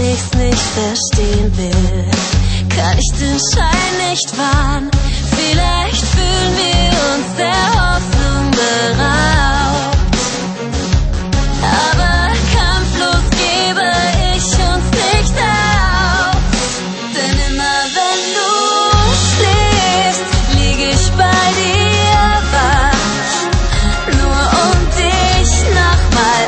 ich's nicht verstehen will, kann ich den Schein nicht wahren. Vielleicht fühlen wir uns der Hoffnung beraubt, aber kampflos gebe ich uns nicht auf. Denn immer wenn du schläfst, lieg ich bei dir wach, nur um dich nochmal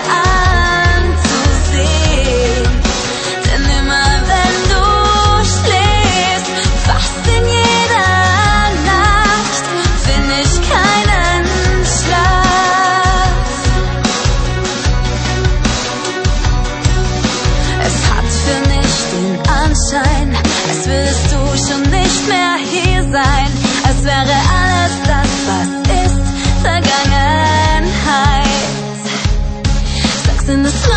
anzusehen. Denn immer wenn du schläfst, fast in jeder Nacht, find ich keinen Schlaf. Es hat für mich den Anschein, als würdest du schon nicht mehr hier sein, als wäre alles das, was ist, Vergangenheit. Sagst du, das